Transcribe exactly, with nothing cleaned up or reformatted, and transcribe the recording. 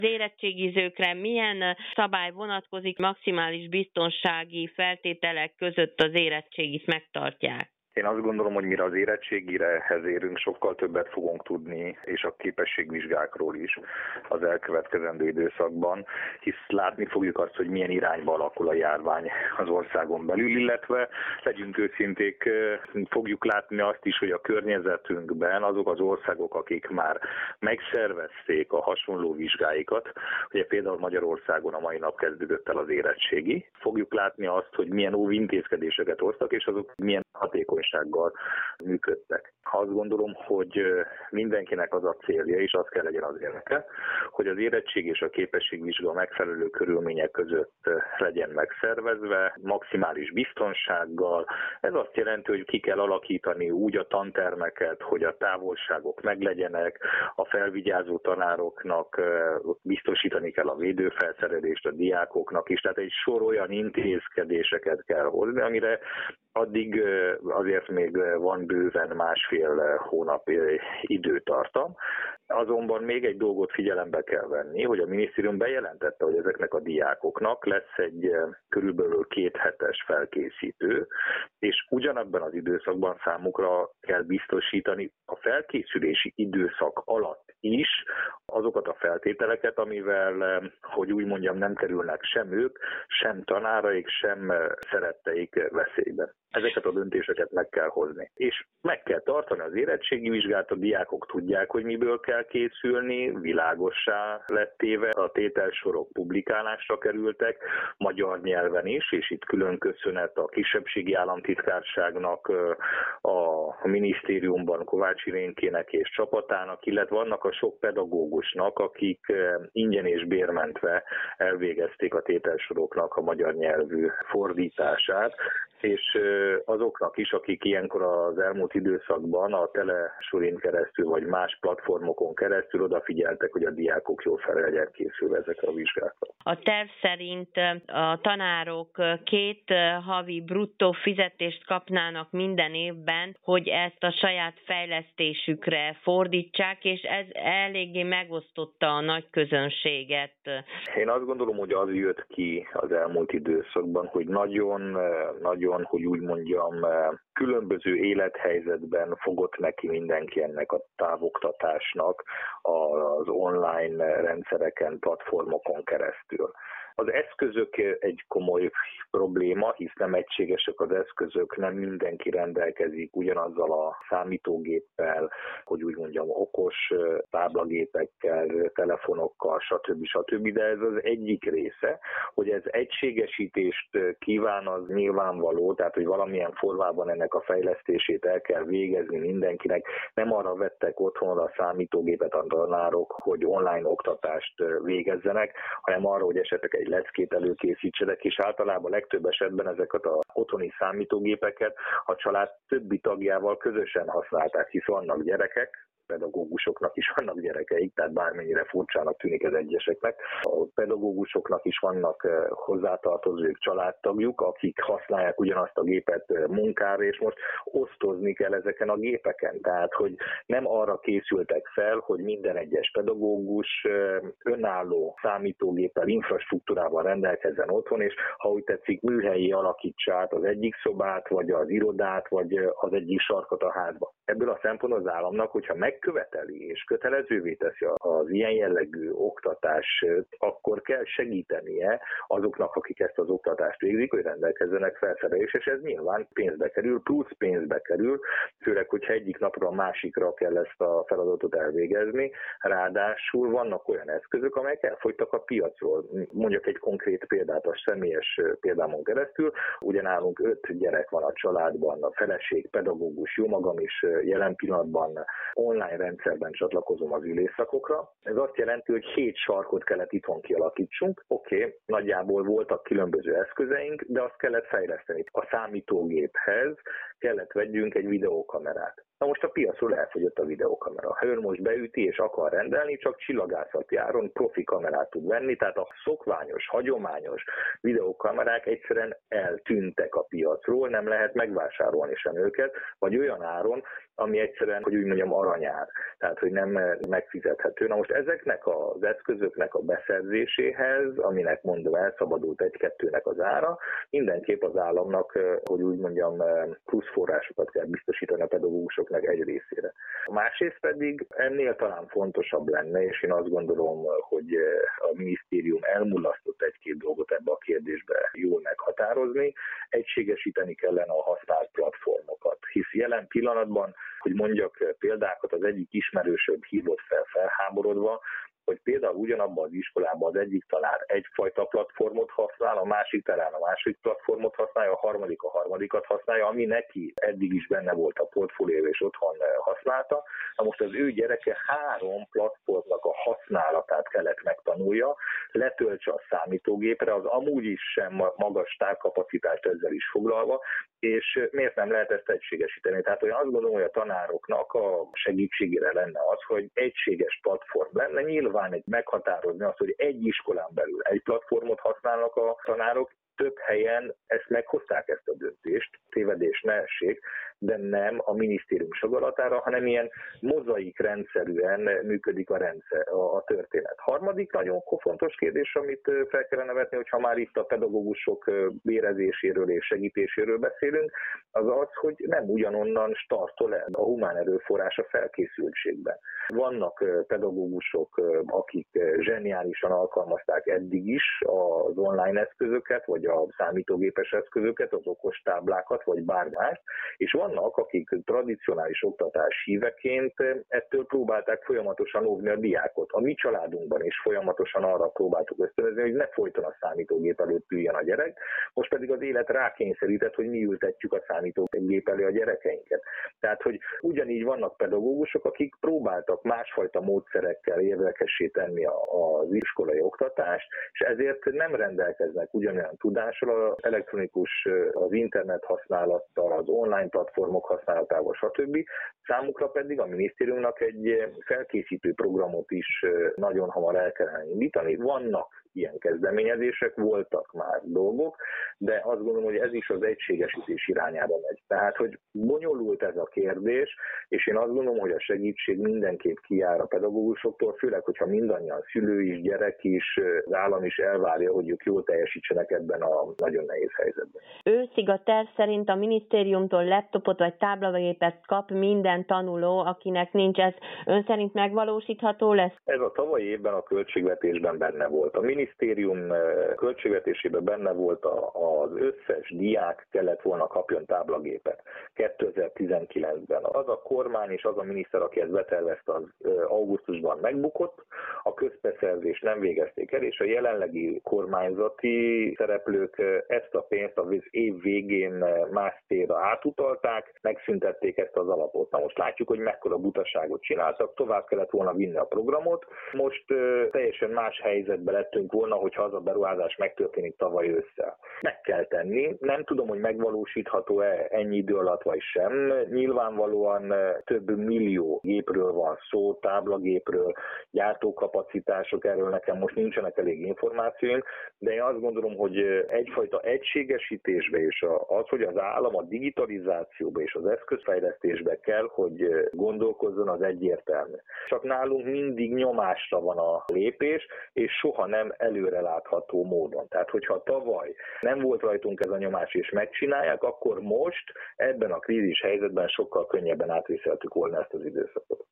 Az érettségizőkre milyen szabály vonatkozik, maximális biztonsági feltételek között az érettségit megtartják? Én azt gondolom, hogy mire az érettségirehez érünk, sokkal többet fogunk tudni, és a képességvizsgákról is az elkövetkezendő időszakban, hisz látni fogjuk azt, hogy milyen irányba alakul a járvány az országon belül, illetve legyünk őszinték, fogjuk látni azt is, hogy a környezetünkben azok az országok, akik már megszervezték a hasonló vizsgáikat, ugye például Magyarországon a mai nap kezdődött el az érettségi, fogjuk látni azt, hogy milyen óvintézkedéseket hoztak, és azok milyen hatékonysággal működtek. Azt gondolom, hogy mindenkinek az a célja, és az kell legyen az érdeke, hogy az érettség és a képességvizsga megfelelő körülmények között legyen megszervezve, maximális biztonsággal. Ez azt jelenti, hogy ki kell alakítani úgy a tantermeket, hogy a távolságok meglegyenek, a felvigyázó tanároknak biztosítani kell a védőfelszerelést a diákoknak is, tehát egy sor olyan intézkedéseket kell hozni, amire addig azért még van bőven másfél hónap időtartam. Azonban még egy dolgot figyelembe kell venni, hogy a minisztérium bejelentette, hogy ezeknek a diákoknak lesz egy körülbelül két hetes felkészítő, és ugyanabban az időszakban számukra kell biztosítani a felkészülési időszak alatt is azokat a feltételeket, amivel, hogy úgy mondjam, nem kerülnek sem ők, sem tanáraik, sem szeretteik veszélybe. Ezeket a döntéseket meg kell hozni. És meg kell tartani az érettségi vizsgát, a diákok tudják, hogy miből kell készülni, világossá lett téve, a tételsorok publikálásra kerültek, magyar nyelven is, és itt külön köszönet a kisebbségi államtitkárságnak, a minisztériumban Kovács Irénkének és csapatának, illetve annak a sok pedagógusnak, akik ingyen és bérmentve elvégezték a tételsoroknak a magyar nyelvű fordítását, és azoknak is, akik ilyenkor az elmúlt időszakban a Telesurin keresztül vagy más platformokon keresztül odafigyeltek, hogy a diákok jól fel legyenek készülve ezekre a vizsgákra. A terv szerint a tanárok két havi bruttó fizetést kapnának minden évben, hogy ezt a saját fejlesztésükre fordítsák, és ez eléggé megosztotta a nagy közönséget. Én azt gondolom, hogy az jött ki az elmúlt időszakban, hogy nagyon, nagyon hogy úgy mondjam, különböző élethelyzetben fogott neki mindenki ennek a távoktatásnak az online rendszereken, platformokon keresztül. Az eszközök egy komoly probléma, hisz nem egységesek az eszközök, nem mindenki rendelkezik ugyanazzal a számítógéppel, hogy úgy mondjam, okos táblagépekkel, telefonokkal, stb. stb. De ez az egyik része, hogy ez egységesítést kíván, az nyilvánvaló, tehát hogy valamilyen formában ennek a fejlesztését el kell végezni mindenkinek. Nem arra vettek otthonra a számítógépet a tanárok, hogy online oktatást végezzenek, hanem arra, hogy esetleg egy leckét előkészítsenek, és általában legtöbb esetben ezeket az otthoni számítógépeket a család többi tagjával közösen használták, hisz vannak gyerekek, pedagógusoknak is vannak gyerekeik, tehát bármennyire furcsának tűnik ez egyeseknek. A pedagógusoknak is vannak hozzátartozók, családtagjuk, akik használják ugyanazt a gépet munkára, és most osztozni kell ezeken a gépeken. Tehát, hogy nem arra készültek fel, hogy minden egyes pedagógus önálló számítógéppel, infrastruktúrával rendelkezzen otthon, és ha úgy tetszik, műhelyi alakítsa át az egyik szobát, vagy az irodát, vagy az egyik sarkot a házba. Ebből a szempontból az államnak, hogyha megköveteli és kötelezővé teszi az ilyen jellegű oktatást, akkor kell segítenie azoknak, akik ezt az oktatást végzik, hogy rendelkezzenek felszerelés, és ez nyilván pénzbe kerül, plusz pénzbe kerül, főleg, hogyha egyik napra a másikra kell ezt a feladatot elvégezni. Ráadásul vannak olyan eszközök, amelyek elfogytak a piacról. Mondjuk egy konkrét példát a személyes példámon keresztül. Ugye nálunk öt gyerek van a családban, a feleség, pedagógus, jó magam is jelen pillanatban online rendszerben csatlakozom az ülésszakokra. Ez azt jelenti, hogy hét sarkot kellett itthon kialakítsunk. Oké, okay, nagyjából voltak különböző eszközeink, de azt kellett fejleszteni. A számítógéphez kellett vegyünk egy videókamerát. Na most a piacról elfogyott a videokamera. Ha ön most beüti és akar rendelni, csak csillagászati áron profi kamerát tud venni, tehát a szokványos, hagyományos videokamerák egyszerűen eltűntek a piacról, nem lehet megvásárolni sem őket, vagy olyan áron, ami egyszerűen, hogy úgy mondjam, aranyár, tehát hogy nem megfizethető. Na most ezeknek az eszközöknek a beszerzéséhez, aminek mondva elszabadult egy-kettőnek az ára, mindenképp az államnak, hogy úgy mondjam, plusz forrásokat kell biztosítani a pedagógusoknak egy részére. A másrészt pedig ennél talán fontosabb lenne, és én azt gondolom, hogy a minisztérium elmulasztott egy-két dolgot ebbe a kérdésbe jól meghatározni, egységesíteni kellene a használt platformokat, hisz jelen pillanatban, hogy mondjak példákat, az egyik ismerősöbb hívott fel felháborodva, hogy például ugyanabban az iskolában az egyik tanár egyfajta platformot használ, a másik talán a másik platformot használja, a harmadik a harmadikat használja, ami neki eddig is benne volt a portfólió és otthon használta. Na most az ő gyereke három platformnak a használatát kellett megtanulja, letöltse a számítógépre, az amúgy is sem magas tárkapacitást ezzel is foglalva, és miért nem lehet ezt egységesíteni? Tehát én azt gondolom, hogy a tanároknak a segítségére lenne az, hogy egységes platform lenne, nyilván egy meghatározni azt, hogy egy iskolán belül egy platformot használnak a tanárok, több helyen ezt meghozták ezt a döntést, tévedés ne essék, de nem a minisztérium sagalatára, hanem ilyen mozaik rendszerűen működik a rendszer, a, a történet. Harmadik nagyon fontos kérdés, amit fel kellene vetni, hogyha már itt a pedagógusok bérezéséről és segítéséről beszélünk, az az, hogy nem ugyanonnan startol el a humán erőforrás a felkészültségben. Vannak pedagógusok, akik zseniálisan alkalmazták eddig is az online eszközöket, vagy a számítógépes eszközöket, az okostáblákat, vagy bármi mást, és vannak, akik tradicionális oktatás híveként ettől próbálták folyamatosan óvni a diákot. A mi családunkban is folyamatosan arra próbáltuk ösztönözni, hogy ne folyton a számítógép előtt üljön a gyerek, most pedig az élet rákényszerített, hogy mi ültetjük a számítógép elé a gyerekeinket. Tehát, hogy ugyanígy vannak pedagógusok, akik próbáltak másfajta módszerekkel érdekessé tenni az iskolai oktatást, és ezért nem rendelkeznek ugyanolyan tudással, az elektronikus, az internet használattal, az online platformok használatával, stb. Számukra pedig a minisztériumnak egy felkészítő programot is nagyon hamar el kellene indítani. Vannak ilyen kezdeményezések, voltak már dolgok, de azt gondolom, hogy ez is az egységesítés irányába megy. Tehát, hogy bonyolult ez a kérdés, és én azt gondolom, hogy a segítség mindenképp kijár a pedagógusoktól, főleg, hogyha mindannyian szülő is, gyerek is, az állam is elvárja, hogy ők jól teljesítsenek ebben a nagyon nehéz helyzetben. Őszig a terv szerint a minisztériumtól laptopot vagy táblagépet kap minden tanuló, akinek nincs. Ez ön szerint megvalósítható lesz? Ez a tavalyi évben a költségvetésben benne volt. A minisztérium költségvetésében benne volt az összes diák kellett volna kapjon táblagépet kétezer-tizenkilencben. Az a kormány és az a miniszter, aki ezt betervezte, az augusztusban megbukott, a közbeszerzést nem végezték el, és a jelenlegi kormányzati szereplők ezt a pénzt az év végén más célra átutalták, megszüntették ezt az alapot. Na most látjuk, hogy mekkora butaságot csináltak, tovább kellett volna vinni a programot. Most teljesen más helyzetbe lettünk volna, hogyha az a beruházás megtörténik tavaly ősszel. Meg kell tenni, nem tudom, hogy megvalósítható-e ennyi idő alatt vagy sem. Nyilvánvalóan több millió gépről van szó, táblagépről, gyártókapacitások, erről nekem most nincsenek elég információim, de én azt gondolom, hogy egyfajta egységesítésbe és az, hogy az állam a digitalizációba és az eszközfejlesztésbe kell, hogy gondolkozzon, az egyértelmű. Csak nálunk mindig nyomásra van a lépés, és soha nem előrelátható módon. Tehát, hogyha tavaly nem volt rajtunk ez a nyomás, és megcsinálják, akkor most ebben a krízis helyzetben sokkal könnyebben átvészeltük volna ezt az időszakot.